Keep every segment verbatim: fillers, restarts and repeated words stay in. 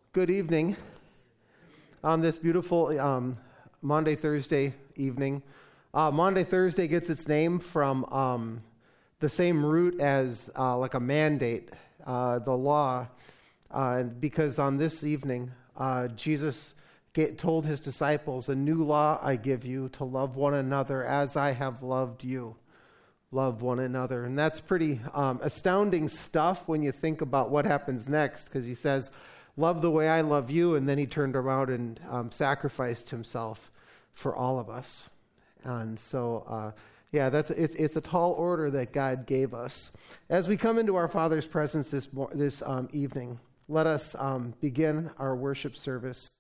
good evening on this beautiful um, Maundy, Thursday evening. Uh, Maundy, Thursday gets its name from um, the same root as uh, like a mandate, uh, the law, uh, because on this evening, uh, Jesus get, told his disciples, "A new law I give you, to love one another as I have loved you." Love one another. And that's pretty um, astounding stuff when you think about what happens next, because he says, "Love the way I love you," and then he turned around and um, sacrificed himself for all of us. And so, uh, yeah, that's it's it's a tall order that God gave us. As we come into our Father's presence this this um, evening, let us um, begin our worship service.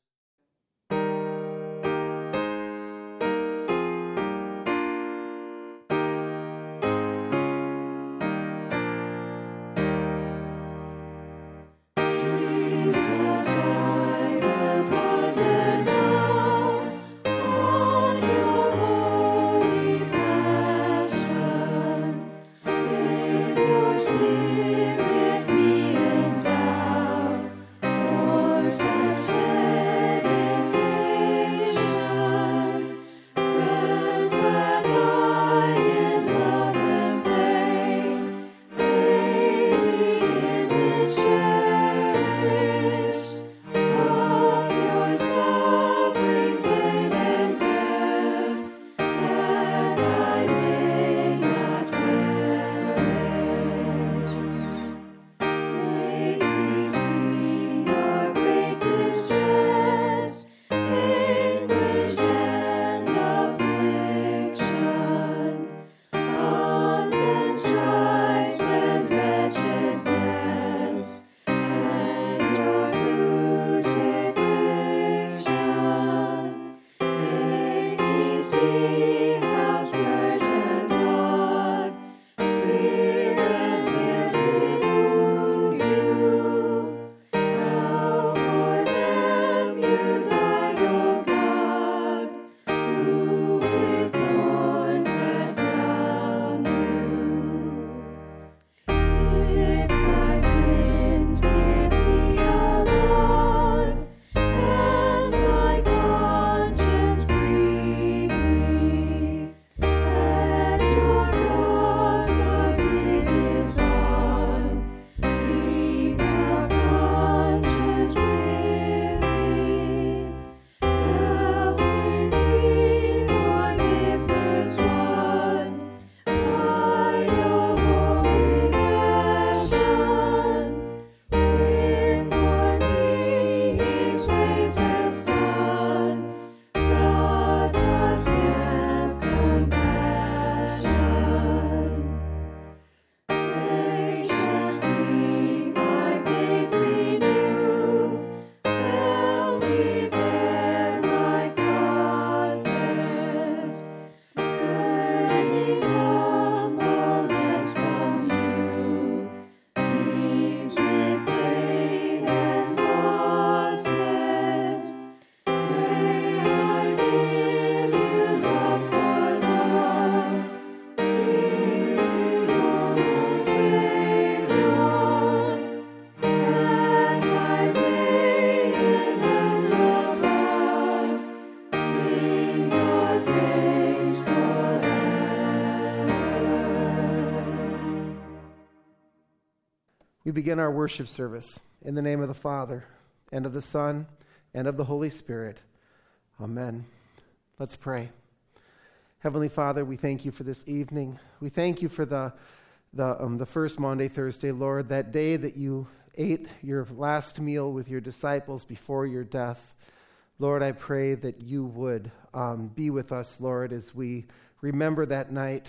We begin our worship service in the name of the Father, and of the Son, and of the Holy Spirit. Amen. Let's pray. Heavenly Father, we thank you for this evening. We thank you for the the um, the first Maundy, Thursday, Lord, that day that you ate your last meal with your disciples before your death. Lord, I pray that you would um, be with us, Lord, as we remember that night.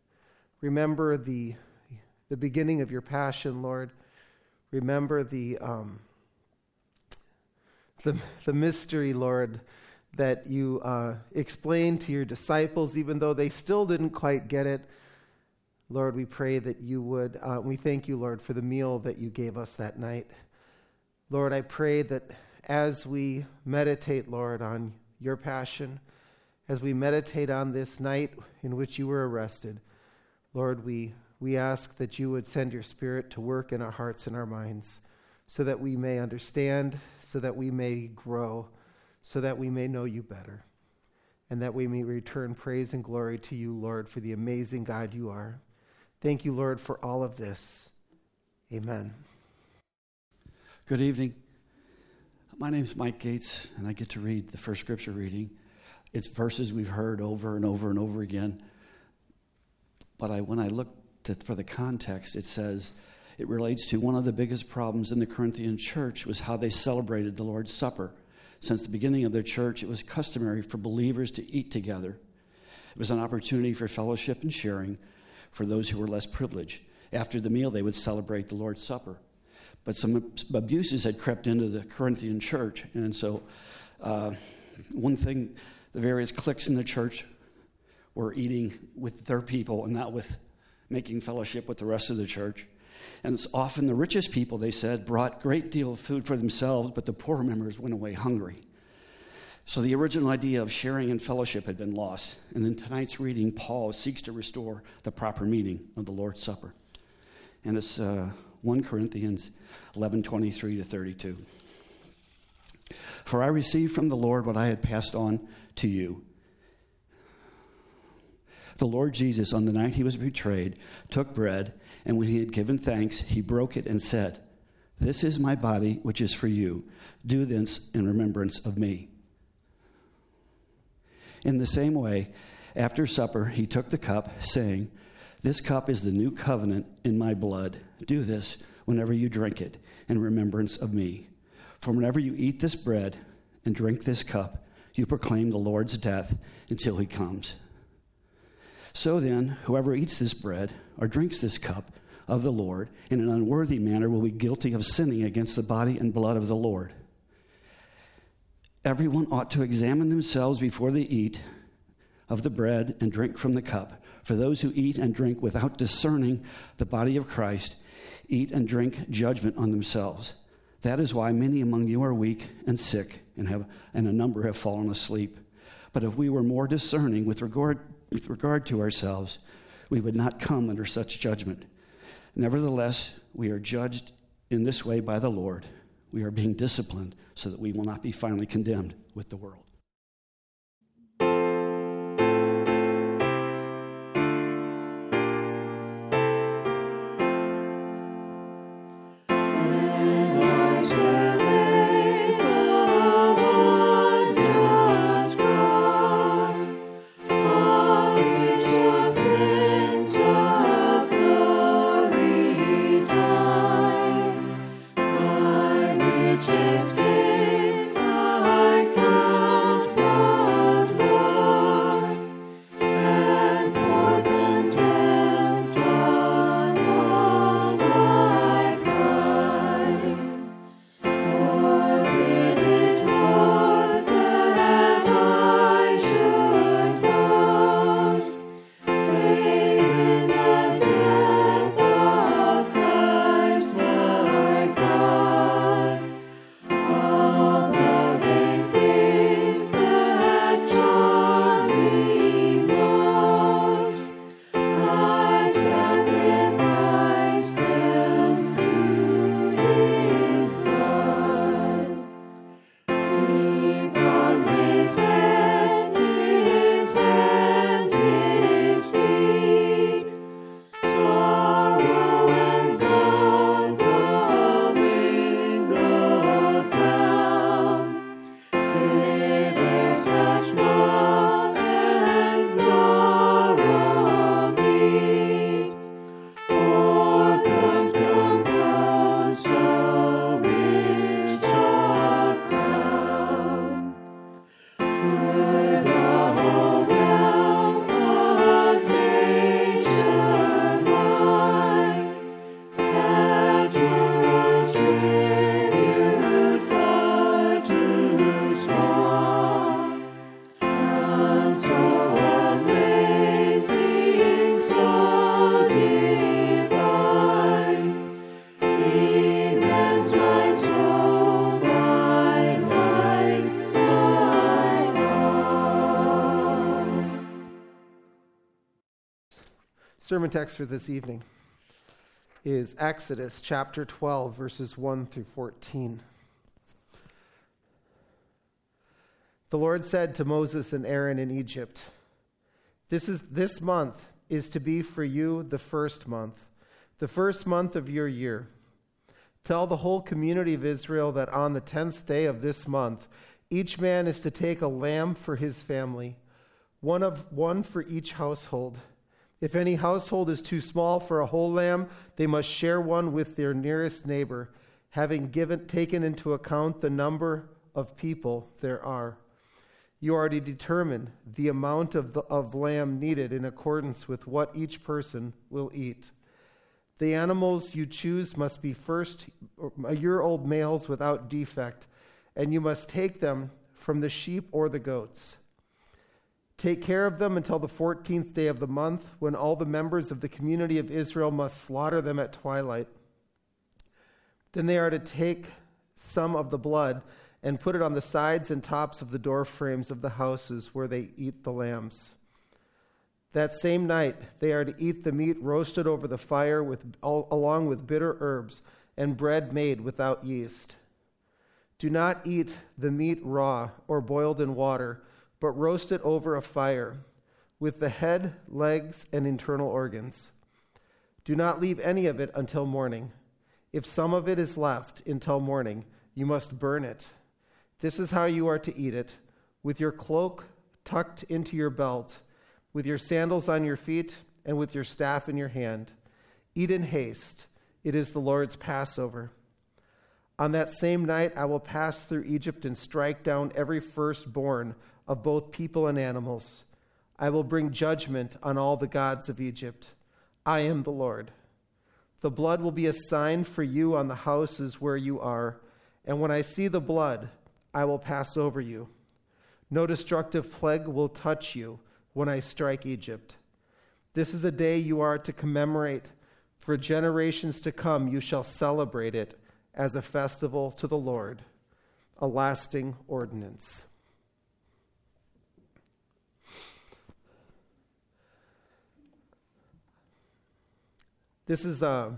Remember the the beginning of your passion, Lord. Remember the um, the the mystery, Lord, that you uh, explained to your disciples, even though they still didn't quite get it. Lord, we pray that you would. Uh, we thank you, Lord, for the meal that you gave us that night. Lord, I pray that as we meditate, Lord, on your passion, as we meditate on this night in which you were arrested, Lord, we we ask that you would send your Spirit to work in our hearts and our minds, so that we may understand, so that we may grow, so that we may know you better, and that we may return praise and glory to you, Lord, for the amazing God you are. Thank you, Lord, for all of this. Amen. Good evening. My name's Mike Gates, and I get to read the first scripture reading. It's verses we've heard over and over and over again. But I, when I looked at, for the context, it says it relates to one of the biggest problems in the Corinthian church was how they celebrated the Lord's Supper. Since the beginning of their church, it was customary for believers to eat together. It was an opportunity for fellowship and sharing for those who were less privileged. After the meal, they would celebrate the Lord's Supper. But some abuses had crept into the Corinthian church. And so uh, one thing, the various cliques in the church were eating with their people and not with making fellowship with the rest of the church. And it's often the richest people, they said, brought a great deal of food for themselves, but the poor members went away hungry. So the original idea of sharing and fellowship had been lost. And in tonight's reading, Paul seeks to restore the proper meaning of the Lord's Supper. And it's uh, First Corinthians eleven, twenty-three to thirty-two. For I received from the Lord what I had passed on to you. The Lord Jesus, on the night he was betrayed, took bread, and when he had given thanks, he broke it and said, "This is my body, which is for you. Do this in remembrance of me." In the same way, after supper, he took the cup, saying, "This cup is the new covenant in my blood. Do this whenever you drink it in remembrance of me. For whenever you eat this bread and drink this cup, you proclaim the Lord's death until he comes. So then, whoever eats this bread or drinks this cup of the Lord in an unworthy manner will be guilty of sinning against the body and blood of the Lord. Everyone ought to examine themselves before they eat of the bread and drink from the cup. For those who eat and drink without discerning the body of Christ eat and drink judgment on themselves. That is why many among you are weak and sick, and have and a number have fallen asleep. But if we were more discerning with regard with regard to ourselves, we would not come under such judgment. Nevertheless, we are judged in this way by the Lord. We are being disciplined so that we will not be finally condemned with the world." Sermon text for this evening. is Exodus chapter twelve, verses one through fourteen. The Lord said to Moses and Aaron in Egypt, This is this month is to be for you the first month, the first month of your year. Tell the whole community of Israel that on the tenth day of this month, each man is to take a lamb for his family, one of one for each household. If any household is too small for a whole lamb, they must share one with their nearest neighbor, having given taken into account the number of people there are. You already determined the amount of, the, of lamb needed in accordance with what each person will eat. The animals you choose must be first a year-old males without defect, and you must take them from the sheep or the goats. Take care of them until the fourteenth day of the month, when all the members of the community of Israel must slaughter them at twilight. Then they are to take some of the blood and put it on the sides and tops of the door frames of the houses where they eat the lambs. That same night, they are to eat the meat roasted over the fire with, all, along with bitter herbs and bread made without yeast. Do not eat the meat raw or boiled in water, but roast it over a fire with the head, legs, and internal organs. Do not leave any of it until morning. If some of it is left until morning, you must burn it. This is how you are to eat it, with your cloak tucked into your belt, with your sandals on your feet, and with your staff in your hand. Eat in haste. It is the Lord's Passover. On that same night I will pass through Egypt and strike down every firstborn of both people and animals. I will bring judgment on all the gods of Egypt. I am the Lord. The blood will be a sign for you on the houses where you are, and when I see the blood, I will pass over you. No destructive plague will touch you when I strike Egypt. This is a day you are to commemorate. For generations to come, you shall celebrate it as a festival to the Lord, a lasting ordinance. This is a,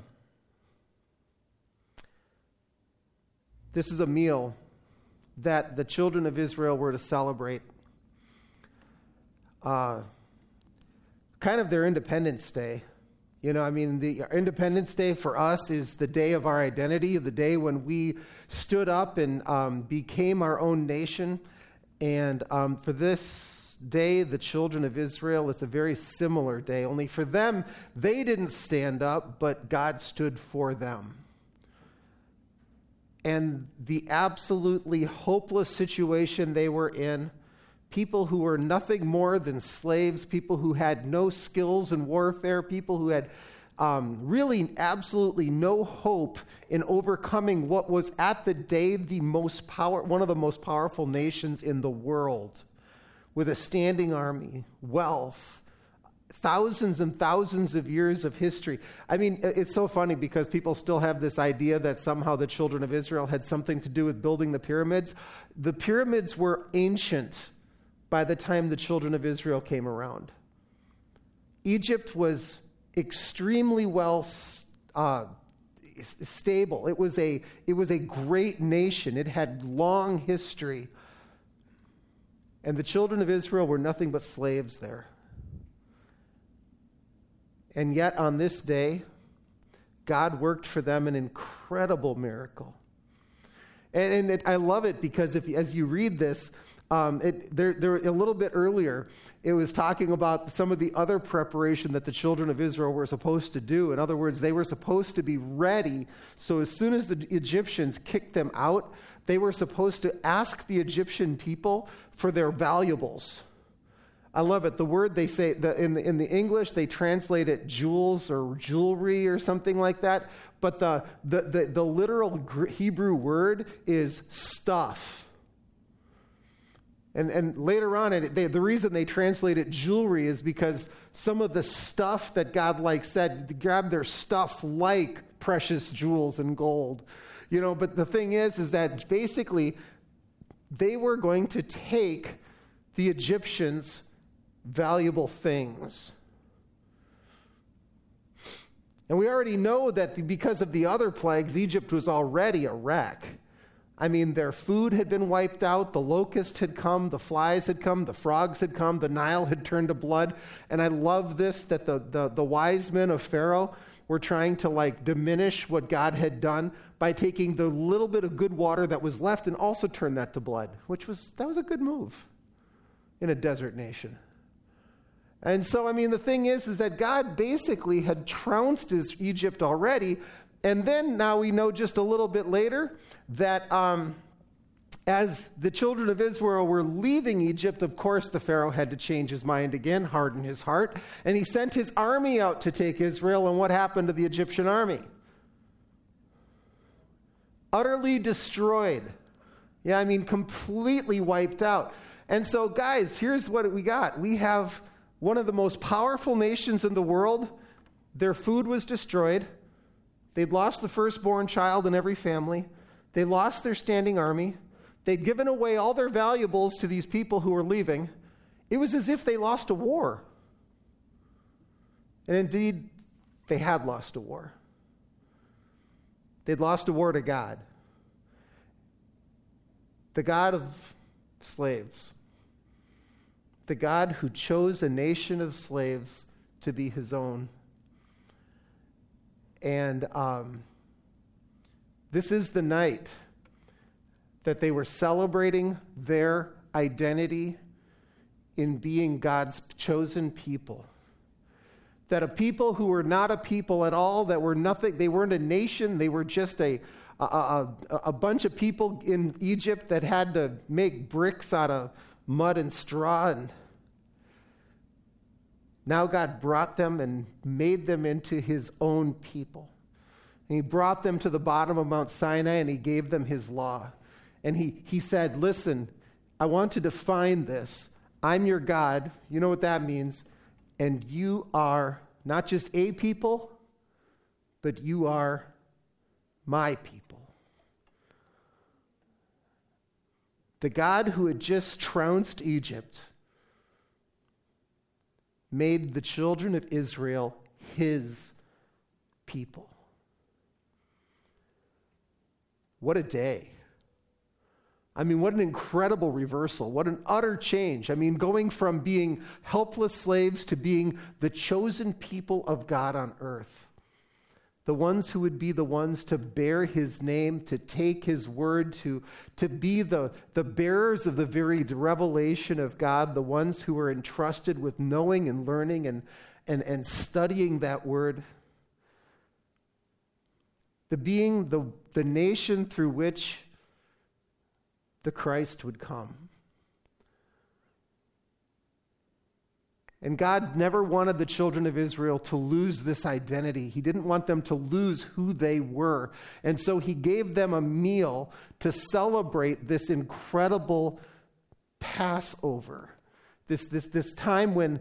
this is a meal that the children of Israel were to celebrate. Uh, kind of their Independence Day. You know, I mean, the Independence Day for us is the day of our identity, the day when we stood up and um, became our own nation. And um, for this day, the children of Israel, it's a very similar day. Only for them, they didn't stand up, but God stood for them. And the absolutely hopeless situation they were in, people who were nothing more than slaves, people who had no skills in warfare, people who had um, really absolutely no hope in overcoming what was at the day the most power, one of the most powerful nations in the world, with a standing army, wealth, thousands and thousands of years of history. I mean, it's so funny because people still have this idea that somehow the children of Israel had something to do with building the pyramids. The pyramids were ancient by the time the children of Israel came around. Egypt was extremely well uh, stable. It was a it was a great nation. It had long history. And the children of Israel were nothing but slaves there. And yet on this day, God worked for them an incredible miracle. And, and it, I love it because if as you read this, um, it, there, there, a little bit earlier, it was talking about some of the other preparation that the children of Israel were supposed to do. In other words, they were supposed to be ready. So as soon as the Egyptians kicked them out, they were supposed to ask the Egyptian people for their valuables. I love it. The word they say, the, in, the, in the English, they translate it jewels or jewelry or something like that. But the, the, the, the literal Hebrew word is stuff. And, and later on, it, they, the reason they translate it jewelry is because some of the stuff that God like said, grab their stuff like precious jewels and gold. You know, but the thing is, is that basically they were going to take the Egyptians' valuable things. And we already know that because of the other plagues, Egypt was already a wreck. I mean, their food had been wiped out, the locust had come, the flies had come, the frogs had come, the Nile had turned to blood. And I love this, that the, the, the wise men of Pharaoh were trying to like diminish what God had done by taking the little bit of good water that was left and also turn that to blood, which was, that was a good move in a desert nation. And so, I mean, the thing is, is that God basically had trounced his Egypt already. And then now we know just a little bit later that um, as the children of Israel were leaving Egypt, of course, the Pharaoh had to change his mind again, harden his heart. And he sent his army out to take Israel. And what happened to the Egyptian army? Utterly destroyed. Yeah, I mean, completely wiped out. And so, guys, here's what we got. We have one of the most powerful nations in the world. Their food was destroyed. They'd lost the firstborn child in every family. They lost their standing army. They'd given away all their valuables to these people who were leaving. It was as if they lost a war. And indeed, they had lost a war. They'd lost a war to God. The God of slaves. The God who chose a nation of slaves to be his own. And um, this is the night that they were celebrating their identity in being God's chosen people. That a people who were not a people at all, that were nothing, they weren't a nation, they were just a, a, a, a bunch of people in Egypt that had to make bricks out of mud and straw. And now God brought them and made them into his own people. And he brought them to the bottom of Mount Sinai and he gave them his law. And he, he said, listen, I want to define this. I'm your God. You know what that means. And you are not just a people, but you are my people. The God who had just trounced Egypt made the children of Israel his people. What a day. I mean, what an incredible reversal. What an utter change. I mean, going from being helpless slaves to being the chosen people of God on earth. The ones who would be the ones to bear his name, to take his word, to, to be the, the bearers of the very revelation of God, the ones who are entrusted with knowing and learning and, and, and studying that word. The being the, the nation through which the Christ would come. And God never wanted the children of Israel to lose this identity. He didn't want them to lose who they were. And so he gave them a meal to celebrate this incredible Passover. This, this, this time when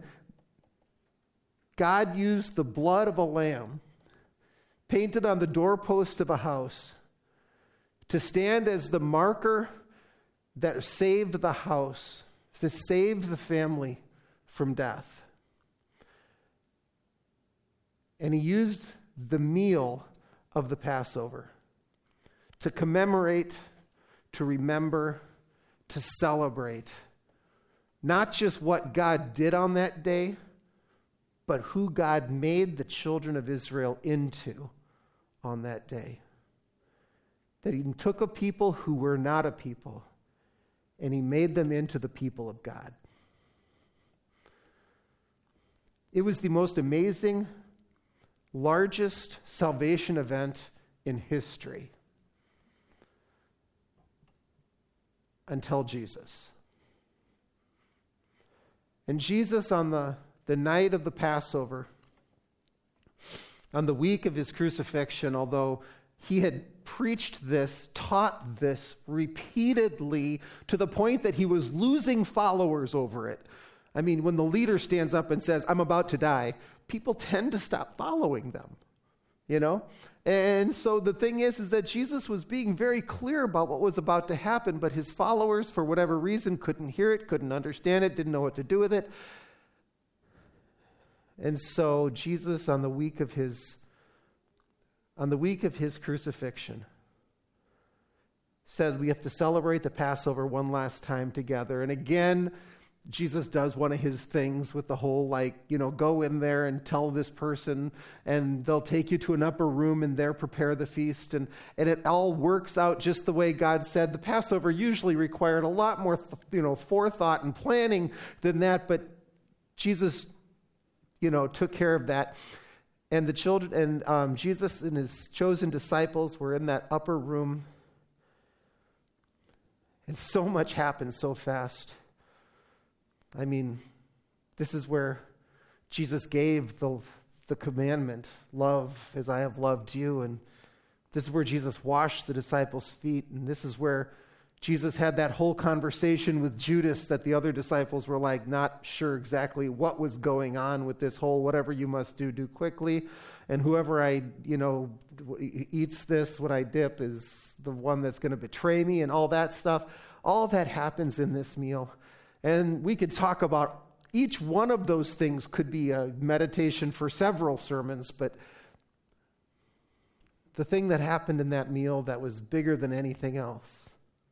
God used the blood of a lamb painted on the doorpost of a house to stand as the marker that saved the house, that saved the family from death. And he used the meal of the Passover to commemorate, to remember, to celebrate not just what God did on that day, but who God made the children of Israel into on that day. That he took a people who were not a people, and he made them into the people of God. It was the most amazing, largest salvation event in history until Jesus. And Jesus, on the, the night of the Passover, on the week of his crucifixion, although he had preached this, taught this repeatedly to the point that he was losing followers over it. I mean, when the leader stands up and says, I'm about to die, people tend to stop following them, you know? And so the thing is, is that Jesus was being very clear about what was about to happen, but his followers, for whatever reason, couldn't hear it, couldn't understand it, didn't know what to do with it. And so Jesus, on the week of his on the week of his crucifixion, said we have to celebrate the Passover one last time together. And again, Jesus does one of his things with the whole, like, you know, go in there and tell this person, and they'll take you to an upper room and there prepare the feast. And, and it all works out just the way God said. The Passover usually required a lot more, you know, forethought and planning than that, but Jesus, you know, took care of that. And the children, and um, Jesus and his chosen disciples were in that upper room. And so much happened so fast. I mean, this is where Jesus gave the, the commandment, love as I have loved you. And this is where Jesus washed the disciples' feet. And this is where Jesus had that whole conversation with Judas that the other disciples were like not sure exactly what was going on with this whole whatever you must do, do quickly. And whoever I, you know, eats this, what I dip, is the one that's going to betray me and all that stuff. All that happens in this meal. And we could talk about each one of those things could be a meditation for several sermons, but the thing that happened in that meal that was bigger than anything else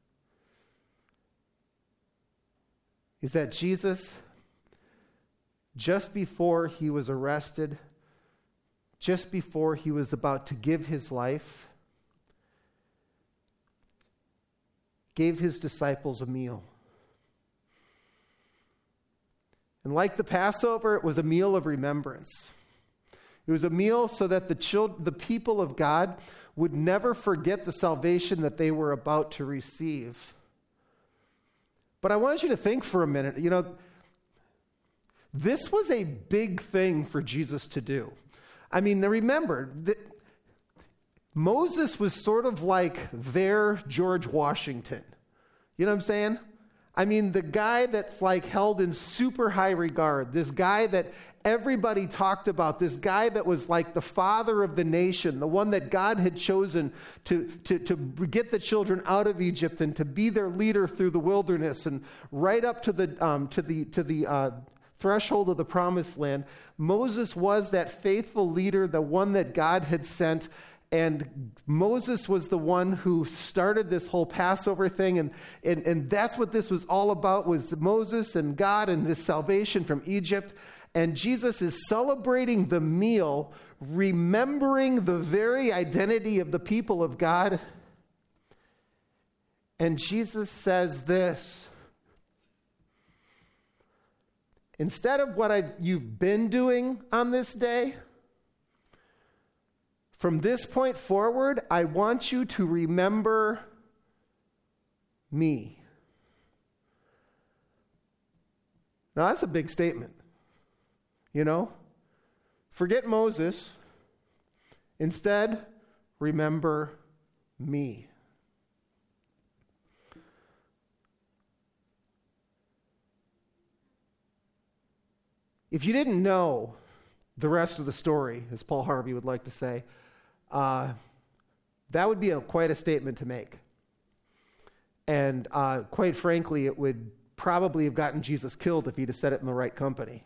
is that Jesus, just before he was arrested, just before he was about to give his life, gave his disciples a meal. And like the Passover, it was a meal of remembrance. It was a meal so that the children, the people of God would never forget the salvation that they were about to receive. But I want you to think for a minute, you know, this was a big thing for Jesus to do. I mean, remember, that Moses was sort of like their George Washington. You know what I'm saying? I mean, the guy that's like held in super high regard, this guy that everybody talked about, this guy that was like the father of the nation, the one that God had chosen to, to, to get the children out of Egypt and to be their leader through the wilderness and right up to the, um, to the, to the uh, threshold of the promised land. Moses was that faithful leader, the one that God had sent. And Moses was the one who started this whole Passover thing. And, and, and that's what this was all about, was Moses and God and this salvation from Egypt. And Jesus is celebrating the meal, remembering the very identity of the people of God. And Jesus says this: instead of what I've, you've been doing on this day, from this point forward, I want you to remember me. Now, that's a big statement. You know? Forget Moses. Instead, remember me. If you didn't know the rest of the story, as Paul Harvey would like to say, Uh, that would be a, quite a statement to make. And uh, quite frankly, it would probably have gotten Jesus killed if he'd have said it in the right company.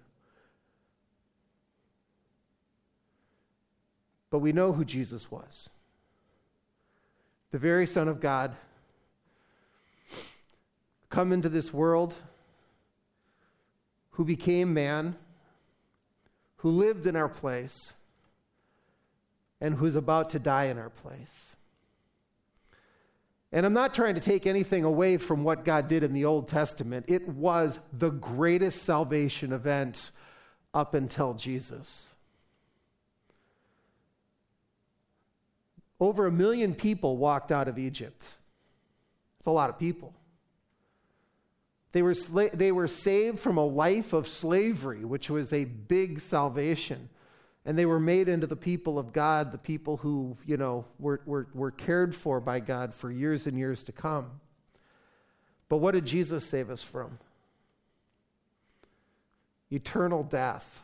But we know who Jesus was. The very Son of God, come into this world, who became man, who lived in our place, and who's about to die in our place. And I'm not trying to take anything away from what God did in the Old Testament. It was the greatest salvation event up until Jesus. Over a million people walked out of Egypt. It's a lot of people. They were, sla- they were saved from a life of slavery, which was a big salvation. And they were made into the people of God, the people who, you know, were, were, were cared for by God for years and years to come. But what did Jesus save us from? Eternal death.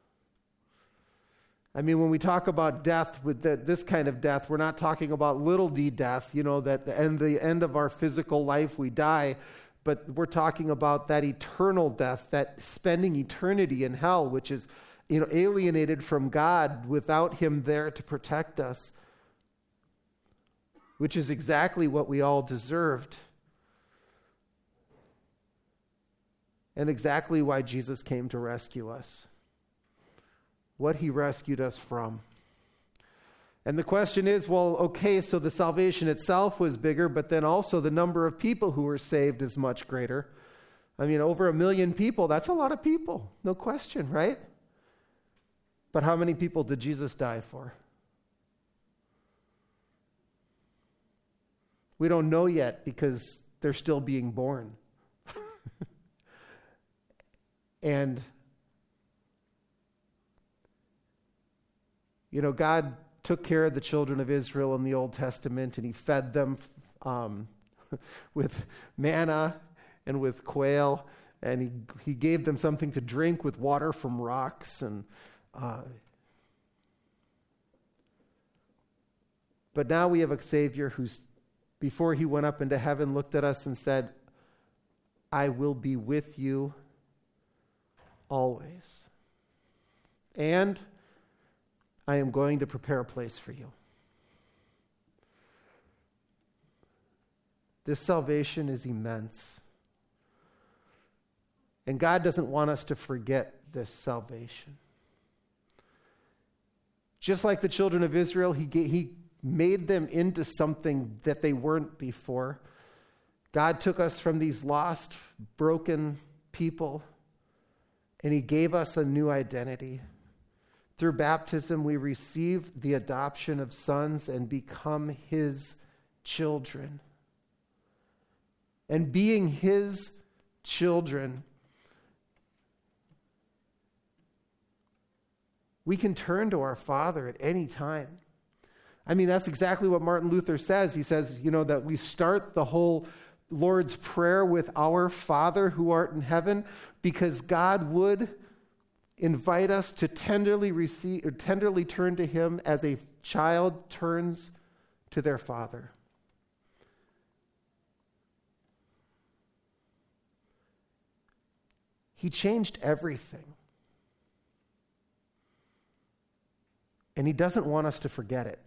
I mean, when we talk about death, with the, this kind of death, we're not talking about little d death, you know, that the end, the end of our physical life, we die. But we're talking about that eternal death, that spending eternity in hell, which is, you know, alienated from God without him there to protect us. which is exactly what we all deserved. And exactly why Jesus came to rescue us. What he rescued us from. And the question is, well, okay, so the salvation itself was bigger, but then also the number of people who were saved is much greater. I mean, over a million people, that's a lot of people, no question, right? But how many people did Jesus die for? We don't know yet because they're still being born. And, you know, God took care of the children of Israel in the Old Testament, and he fed them um, with manna and with quail, and he, he gave them something to drink with water from rocks. And uh, but now we have a Savior who's, before he went up into heaven, looked at us and said, I will be with you always. And I am going to prepare a place for you. This salvation is immense. And God doesn't want us to forget this salvation. Just like the children of Israel, he, gave, he made them into something that they weren't before. God took us from these lost, broken people, and he gave us a new identity. Through baptism, we receive the adoption of sons and become his children. And being his children, we can turn to our Father at any time. I mean, that's exactly what Martin Luther says. He says, you know, that we start the whole Lord's Prayer with our Father who art in heaven, because God would invite us to tenderly receive or tenderly turn to him as a child turns to their father. He changed everything. And he doesn't want us to forget it.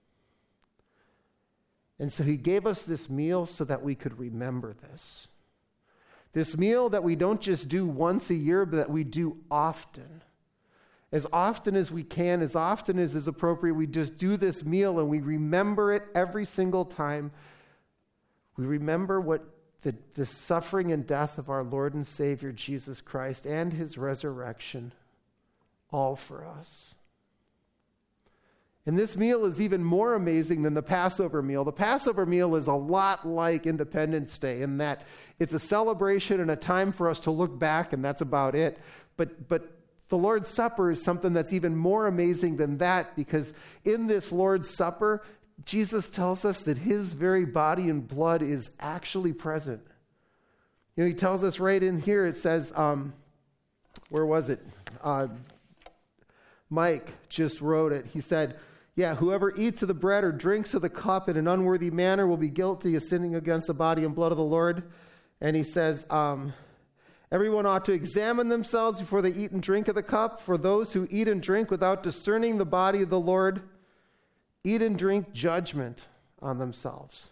And so he gave us this meal so that we could remember this. This meal that we don't just do once a year, but that we do often. As often as we can, as often as is appropriate, we just do this meal and we remember it every single time. We remember what the, the suffering and death of our Lord and Savior Jesus Christ and his resurrection, all for us. And this meal is even more amazing than the Passover meal. The Passover meal is a lot like Independence Day in that it's a celebration and a time for us to look back, and that's about it. But but the Lord's Supper is something that's even more amazing than that, because in this Lord's Supper, Jesus tells us that his very body and blood is actually present. You know, he tells us right in here, it says, um, where was it? Uh, Mike just wrote it. He said, yeah, whoever eats of the bread or drinks of the cup in an unworthy manner will be guilty of sinning against the body and blood of the Lord. And he says, um, everyone ought to examine themselves before they eat and drink of the cup. For those who eat and drink without discerning the body of the Lord, eat and drink judgment on themselves.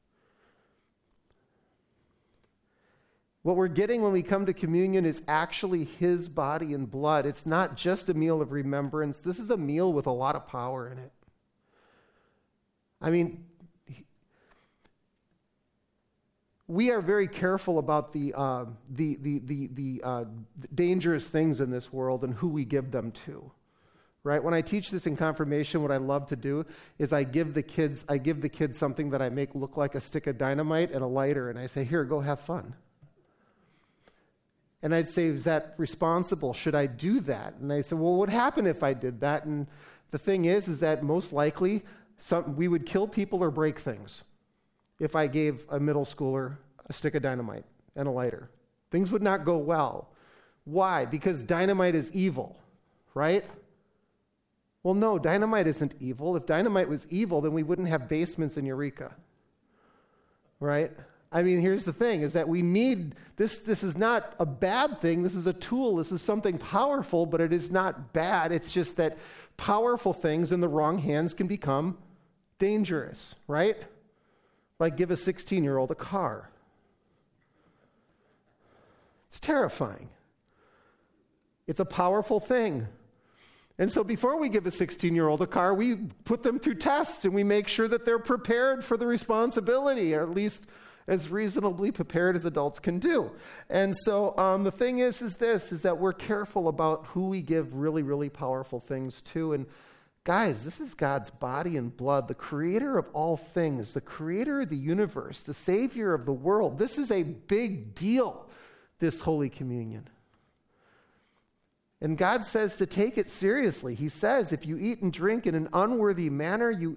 What we're getting when we come to communion is actually his body and blood. It's not just a meal of remembrance. This is a meal with a lot of power in it. I mean, we are very careful about the uh, the the the, the uh, dangerous things in this world and who we give them to. Right? When I teach this in confirmation, what I love to do is I give the kids I give the kids something that I make look like a stick of dynamite and a lighter, and I say, "Here, go have fun." And I'd say, is that responsible? Should I do that? And they said, well, what would happen if I did that? And the thing is, is that most likely some, we would kill people or break things if I gave a middle schooler a stick of dynamite and a lighter. Things would not go well. Why? Because dynamite is evil, right? Well, no, dynamite isn't evil. If dynamite was evil, then we wouldn't have basements in Eureka, right? I mean, here's the thing, is that we need, this This is not a bad thing. This is a tool. This is something powerful, but it is not bad. It's just that powerful things in the wrong hands can become dangerous, right? like give a sixteen-year-old a car. It's terrifying. It's a powerful thing. And so before we give a sixteen-year-old a car, we put them through tests and we make sure that they're prepared for the responsibility, or at least as reasonably prepared as adults can do. And so um, the thing is, is this, is that we're careful about who we give really, really powerful things to. And guys, this is God's body and blood, the creator of all things, the creator of the universe, the savior of the world. This is a big deal, this Holy Communion. And God says to take it seriously. He says, if you eat and drink in an unworthy manner, you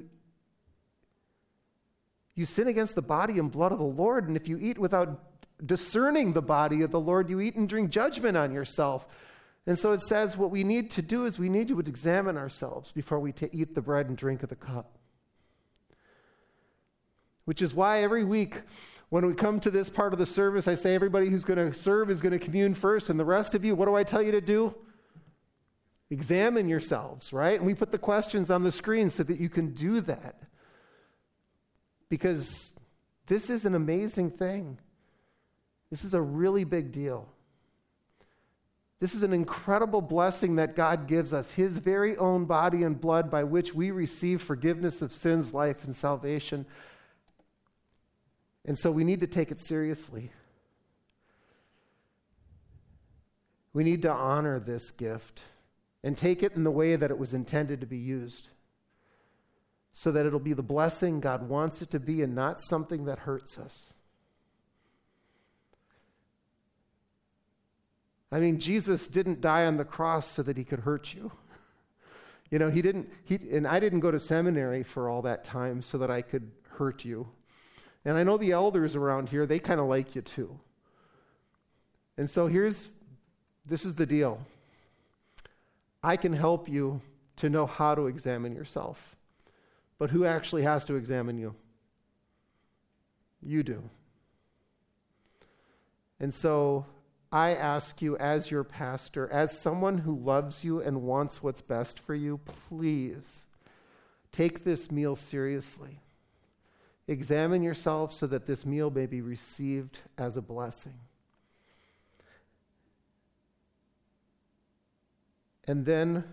You sin against the body and blood of the Lord, and if you eat without discerning the body of the Lord, you eat and drink judgment on yourself. And so it says what we need to do is we need to examine ourselves before we t- eat the bread and drink of the cup. Which is why every week when we come to this part of the service, I say everybody who's going to serve is going to commune first, and the rest of you, what do I tell you to do? Examine yourselves, right? And we put the questions on the screen so that you can do that. Because this is an amazing thing. This is a really big deal. This is an incredible blessing that God gives us, his very own body and blood by which we receive forgiveness of sins, life, and salvation. And so we need to take it seriously. We need to honor this gift and take it in the way that it was intended to be used, so that it'll be the blessing God wants it to be and not something that hurts us. I mean, Jesus didn't die on the cross so that he could hurt you. You know, he didn't, he, and I didn't go to seminary for all that time so that I could hurt you. And I know the elders around here, they kind of like you too. And so here's, this is the deal. I can help you to know how to examine yourself. But who actually has to examine you? You do. And so I ask you as your pastor, as someone who loves you and wants what's best for you, please take this meal seriously. Examine yourself so that this meal may be received as a blessing. And then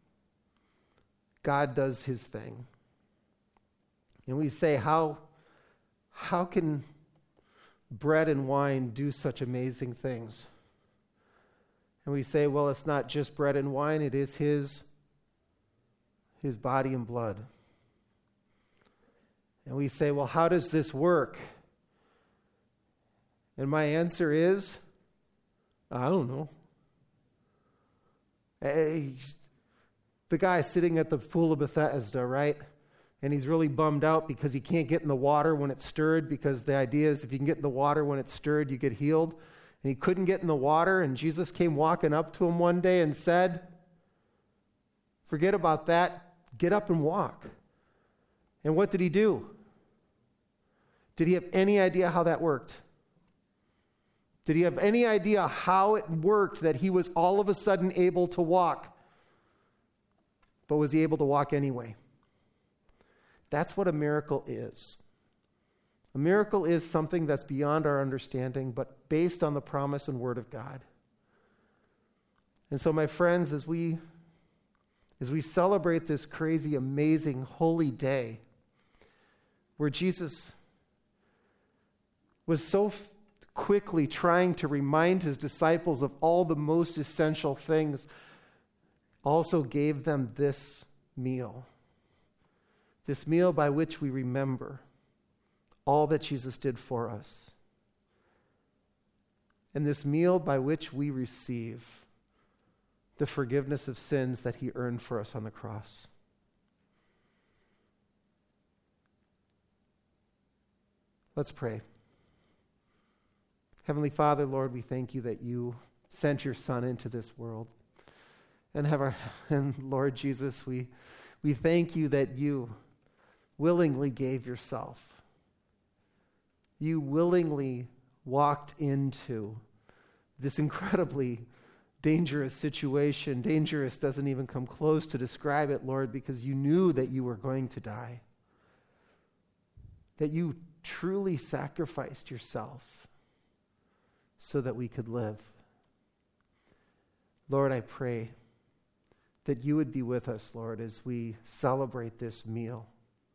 God does his thing. And we say, how, how can bread and wine do such amazing things? And we say, well, it's not just bread and wine, it is his, his body and blood. And we say, well, how does this work? And my answer is, I don't know. Hey, the guy sitting at the pool of Bethesda, right? And he's really bummed out because he can't get in the water when it's stirred, because the idea is if you can get in the water when it's stirred, you get healed. And he couldn't get in the water, and Jesus came walking up to him one day and said, forget about that, get up and walk. And what did he do? Did he have any idea how that worked? Did he have any idea how it worked that he was all of a sudden able to walk? But was he able to walk anyway? That's what a miracle is. A miracle is something that's beyond our understanding, but based on the promise and word of God. And so, my friends, as we, as we celebrate this crazy, amazing, holy day, where Jesus was so f- quickly trying to remind his disciples of all the most essential things, also gave them this meal. This meal by which we remember all that Jesus did for us. And this meal by which we receive the forgiveness of sins that he earned for us on the cross. Let's pray. Heavenly Father, Lord, we thank you that you sent your Son into this world. And have our, and Lord Jesus, we, we thank you that you willingly gave yourself. You willingly walked into this incredibly dangerous situation. Dangerous doesn't even come close to describe it, Lord, because you knew that you were going to die. That you truly sacrificed yourself so that we could live. Lord, I pray that you would be with us, Lord, as we celebrate this meal,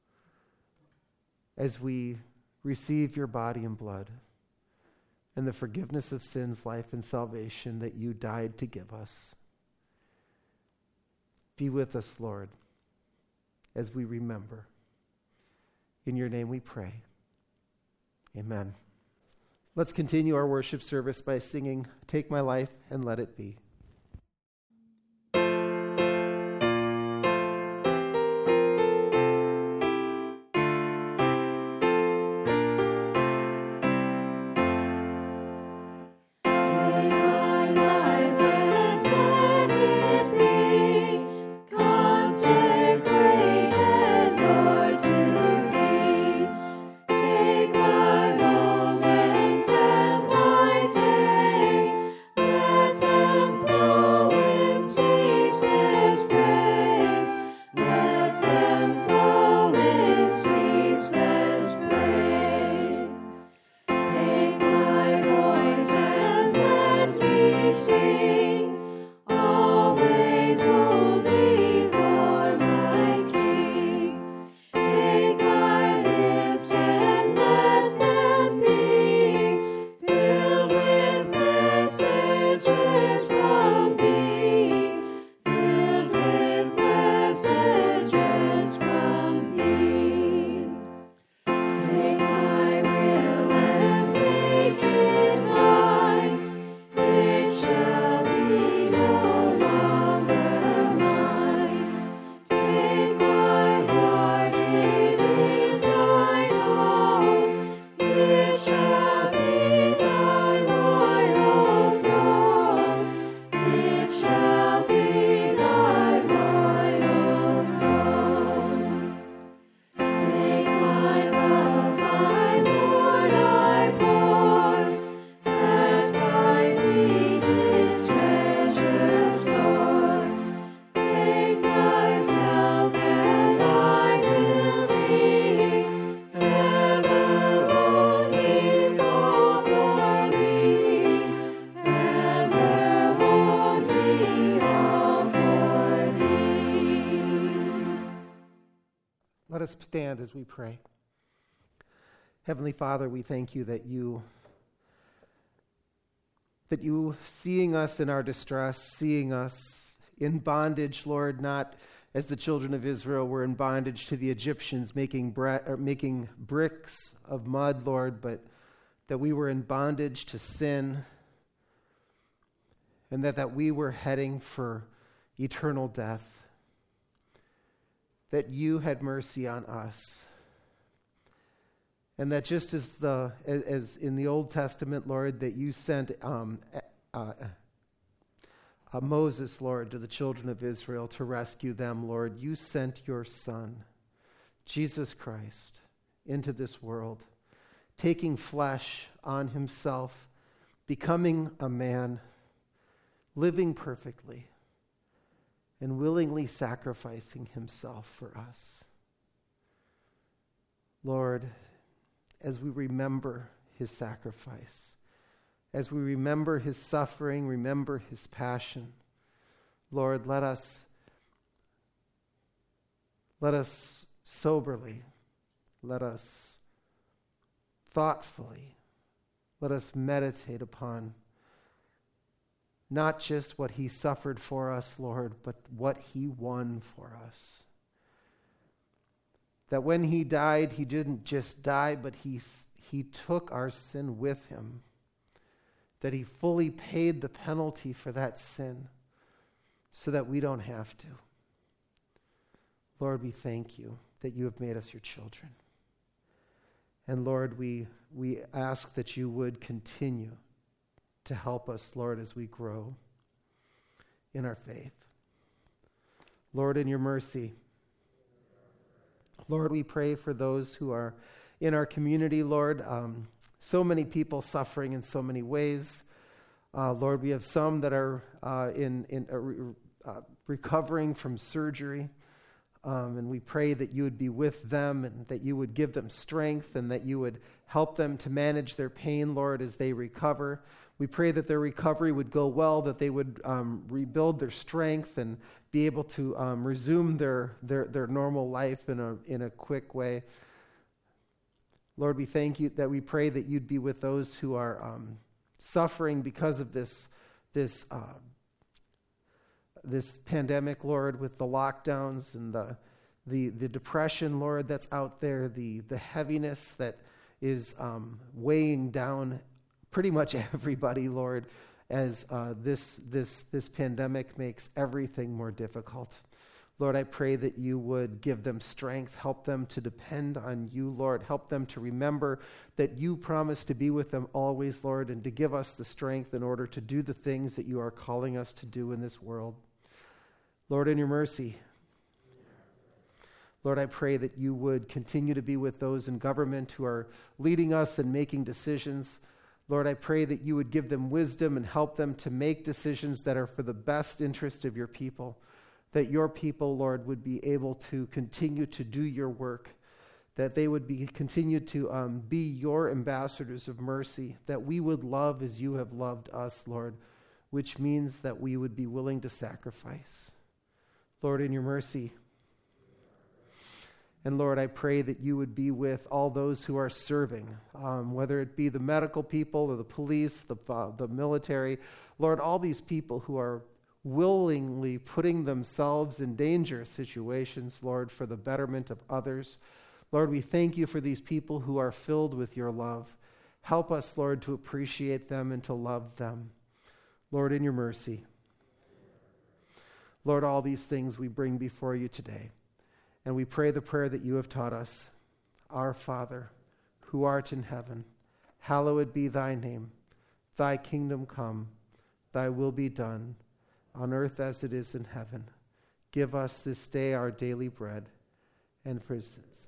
as we receive your body and blood and the forgiveness of sins, life, and salvation that you died to give us. Be with us, Lord, as we remember. In your name we pray. Amen. Let's continue our worship service by singing, "Take My Life and Let It Be." Let us stand as we pray. Heavenly Father, we thank you that you, that you, seeing us in our distress, seeing us in bondage, Lord, not as the children of Israel were in bondage to the Egyptians, making bre- or making bricks of mud, Lord, but that we were in bondage to sin, and that, that we were heading for eternal death. That you had mercy on us. And that just as the as, as in the Old Testament, Lord, that you sent um, uh, uh, Moses, Lord, to the children of Israel to rescue them, Lord, you sent your Son, Jesus Christ, into this world, taking flesh on himself, becoming a man, living perfectly, and willingly sacrificing himself for us. Lord, as we remember his sacrifice, as we remember his suffering, remember his passion, Lord, let us, let us soberly, let us thoughtfully, let us meditate upon not just what he suffered for us, Lord, but what he won for us. That when he died, he didn't just die, but he, he took our sin with him. That he fully paid the penalty for that sin so that we don't have to. Lord, we thank you that you have made us your children. And Lord, we, we ask that you would continue to help us, Lord, as we grow in our faith. Lord, in your mercy, Lord, we pray for those who are in our community, Lord. Um, so many people suffering in so many ways. Uh, Lord, we have some that are uh, in, in uh, re- uh, recovering from surgery. Um, and we pray that you would be with them and that you would give them strength and that you would help them to manage their pain, Lord, as they recover. We pray that their recovery would go well, that they would um, rebuild their strength and be able to um, resume their, their their normal life in a in a quick way. Lord, we thank you that we pray that you'd be with those who are um, suffering because of this this uh, this pandemic, Lord, with the lockdowns and the the the depression, Lord, that's out there, the the heaviness that is um, weighing down pretty much everybody, Lord, as uh, this this this pandemic makes everything more difficult. Lord, I pray that you would give them strength, help them to depend on you, Lord. Help them to remember that you promise to be with them always, Lord, and to give us the strength in order to do the things that you are calling us to do in this world. Lord, in your mercy, Lord, I pray that you would continue to be with those in government who are leading us and making decisions. Lord, I pray that you would give them wisdom and help them to make decisions that are for the best interest of your people, that your people, Lord, would be able to continue to do your work, that they would be continue to um, be your ambassadors of mercy, that we would love as you have loved us, Lord, which means that we would be willing to sacrifice. Lord, in your mercy. And Lord, I pray that you would be with all those who are serving, um, whether it be the medical people or the police, the, uh, the military. Lord, all these people who are willingly putting themselves in dangerous situations, Lord, for the betterment of others. Lord, we thank you for these people who are filled with your love. Help us, Lord, to appreciate them and to love them. Lord, in your mercy. Lord, all these things we bring before you today. And we pray the prayer that you have taught us. Our Father, who art in heaven, hallowed be thy name. Thy kingdom come, thy will be done, on earth as it is in heaven. Give us this day our daily bread, and for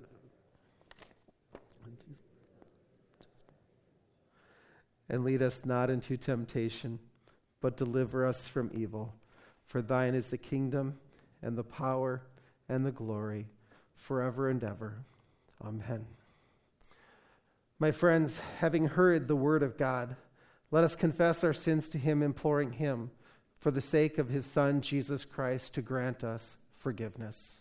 and lead us not into temptation, but deliver us from evil. For thine is the kingdom, and the power, and the glory, forever and ever. Amen. My friends, having heard the word of God, let us confess our sins to him, imploring him, for the sake of his Son, Jesus Christ, to grant us forgiveness.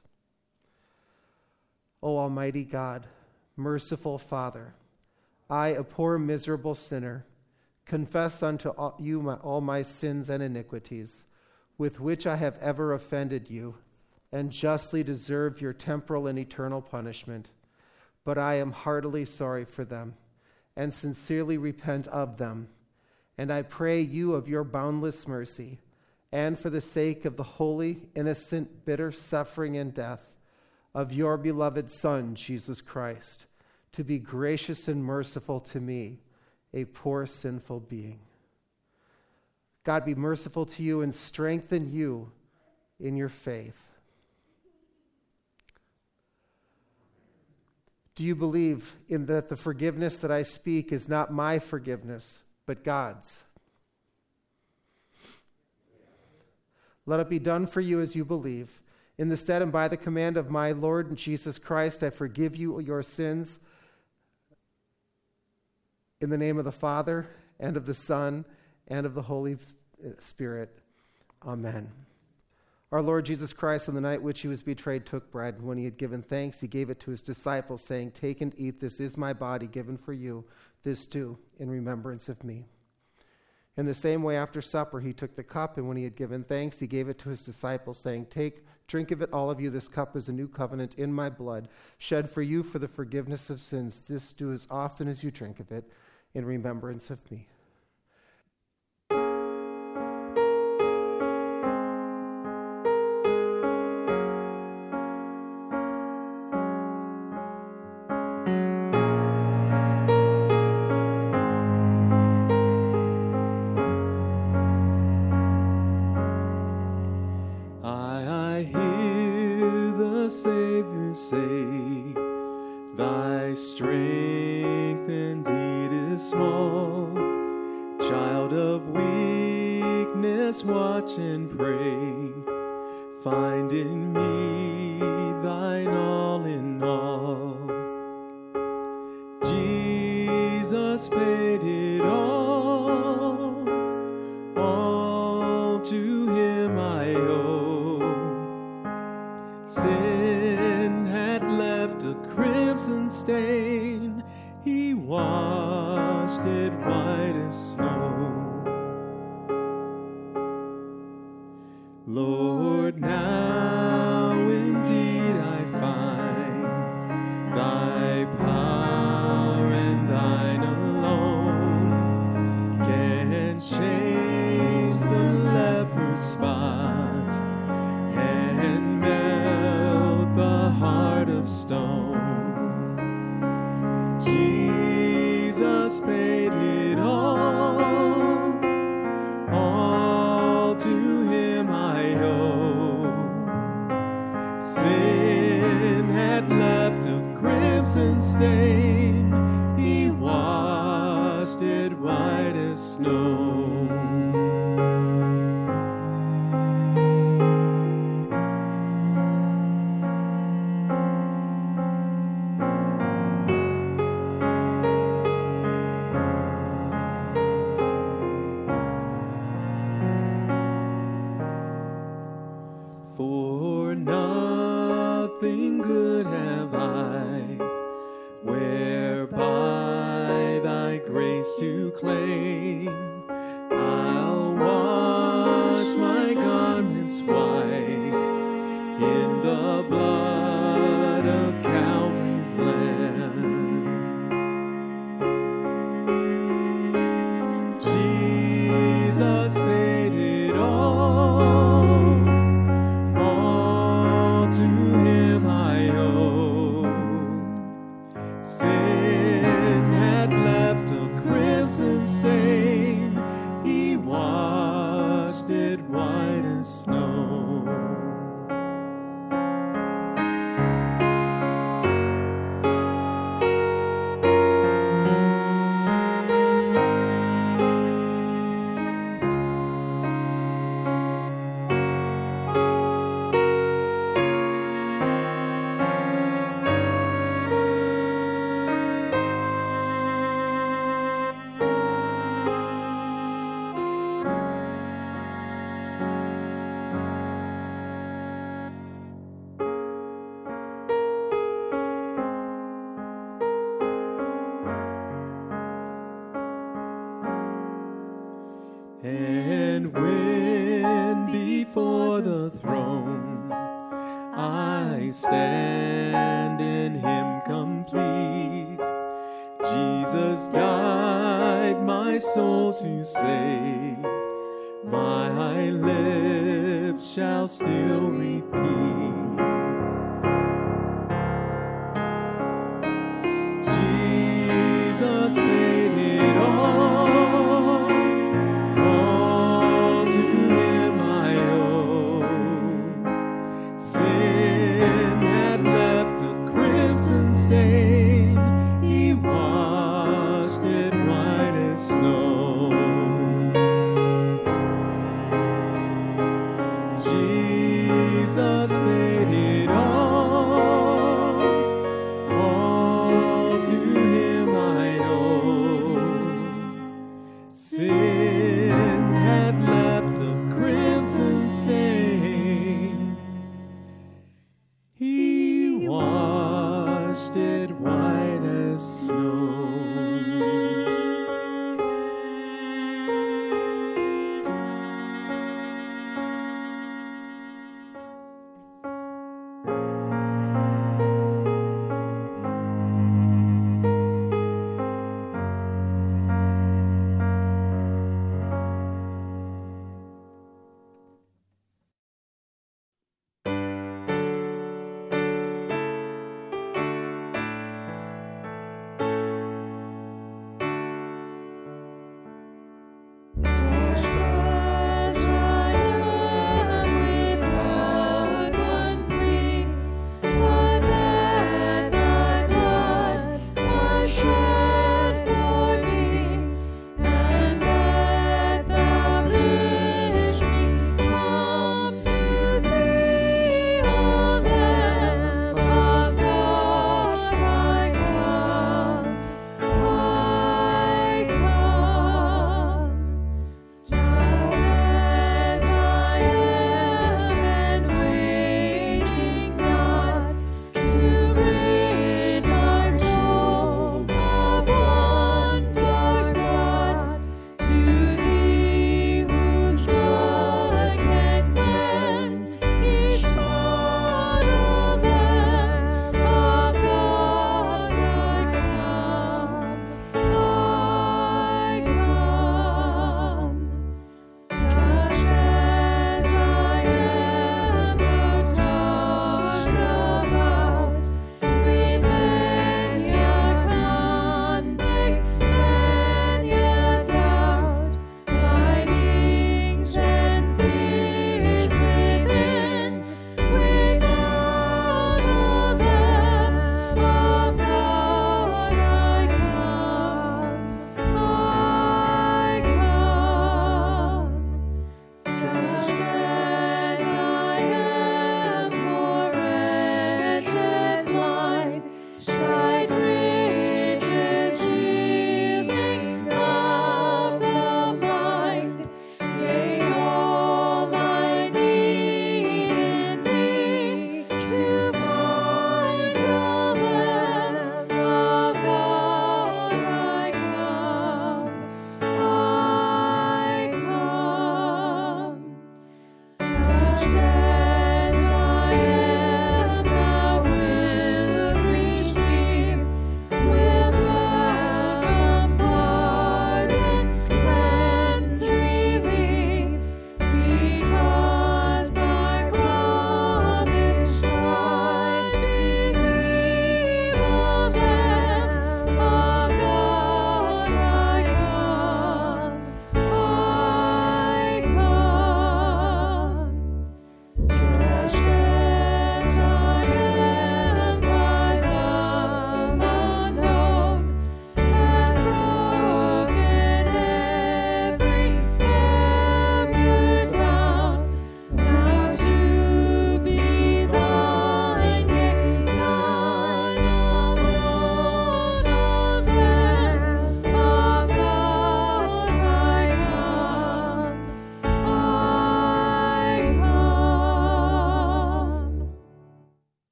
O Almighty God, merciful Father, I, a poor miserable sinner, confess unto all, you my, all my sins and iniquities, with which I have ever offended you, and justly deserve your temporal and eternal punishment. But I am heartily sorry for them, and sincerely repent of them. And I pray you of your boundless mercy, and for the sake of the holy, innocent, bitter suffering and death of your beloved Son, Jesus Christ, to be gracious and merciful to me, a poor sinful being. God be merciful to you and strengthen you in your faith. Do you believe in that the forgiveness that I speak is not my forgiveness, but God's? Let it be done for you as you believe. In the stead and by the command of my Lord Jesus Christ, I forgive you your sins. In the name of the Father, and of the Son, and of the Holy Spirit. Amen. Our Lord Jesus Christ, on the night which he was betrayed, took bread, and when he had given thanks, he gave it to his disciples, saying, "Take and eat, this is my body given for you. This do in remembrance of me." In the same way, after supper, he took the cup, and when he had given thanks, he gave it to his disciples, saying, "Take, drink of it, all of you. This cup is a new covenant in my blood, shed for you for the forgiveness of sins. This do as often as you drink of it in remembrance of me." Watch and pray, find in me white as snow. Lord, now indeed I find thy power and thine alone can change the leper's spots and melt the heart of stone. Jesus paid it all, all to him I owe. Sin had left a crimson stain, he washed it white as snow. For nothing good have I, whereby thy grace to claim. I'll wash my garments white in the blood of Calvary's Lamb. Jesus paid it all, all to him I owe. Sin had left a crimson stain, he washed it white as snow. And when before the throne I stand in him complete, Jesus died my soul to save, my lips shall still repeat. Jesus paid it all, stain, he washed it white as snow. Jesus paid it all, all to him I owe. Sin had left a crimson stain, he washed it white as snow.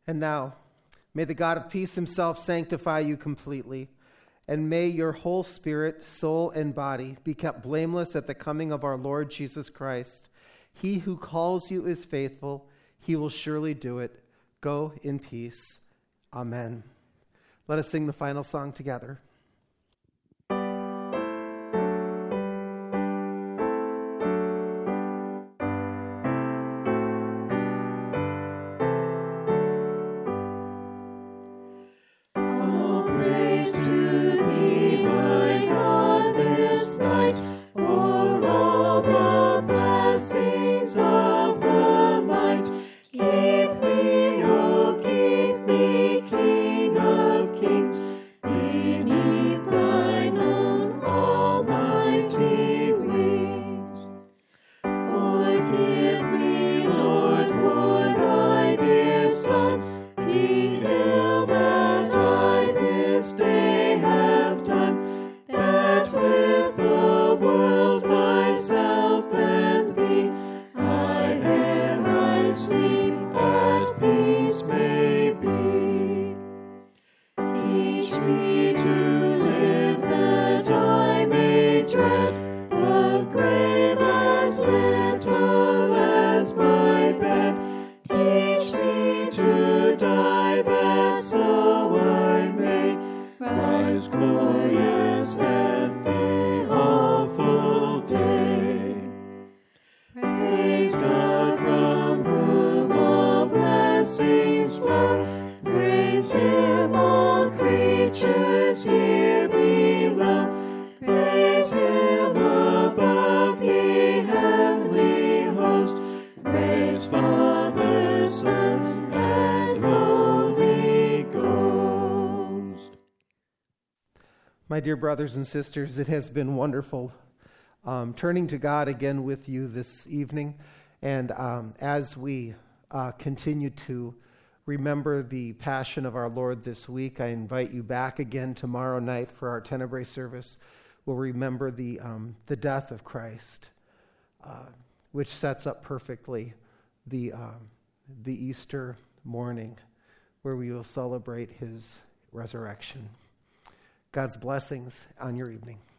And now, may the God of peace himself sanctify you completely, and may your whole spirit, soul, and body be kept blameless at the coming of our Lord Jesus Christ. He who calls you is faithful. He will surely do it. Go in peace. Amen. Let us sing the final song together. My dear brothers and sisters, it has been wonderful um, turning to God again with you this evening. And um, as we uh, continue to remember the passion of our Lord this week, I invite you back again tomorrow night for our Tenebrae service. We'll remember the, um, the death of Christ, uh, which sets up perfectly the, um, the Easter morning where we will celebrate his resurrection. God's blessings on your evening.